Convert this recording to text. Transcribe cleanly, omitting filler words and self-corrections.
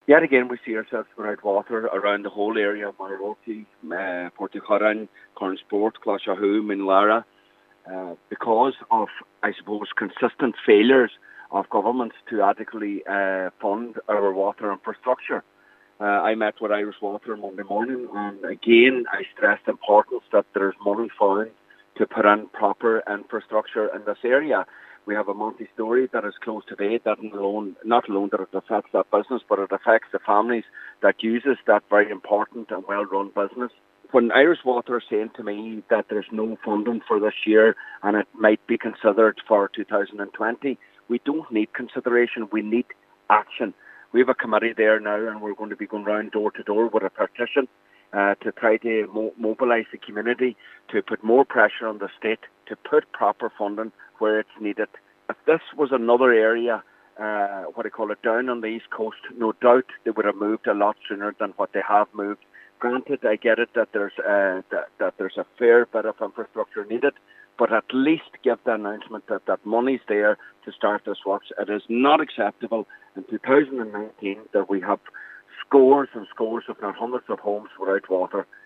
Yet again, we see ourselves without water around the whole area of Monroe, Portacarran, Cornsport, Closhahoom, Minlara, because of, I suppose, consistent failures of governments to adequately fund our water infrastructure. I met with Irish Water Monday morning, and again, I stressed the importance that there's money found to put in proper infrastructure in this area. We have a multi-story that is closed today. That not alone that it affects that business, but it affects the families that uses that very important and well-run business. When Irish Water is saying to me that there's no funding for this year and it might be considered for 2020, we don't need consideration. We need action. We have a committee there now, and we're going to be going round door to door with a petition to try to mobilise the community to put more pressure on the state to put proper funding where it's needed. If this was another area, down on the East Coast, no doubt they would have moved a lot sooner than what they have moved. Granted, I get it that there's a fair bit of infrastructure needed, but at least give the announcement that money's there to start this works. It is not acceptable in 2019 that we have scores and scores, if not hundreds of homes without water.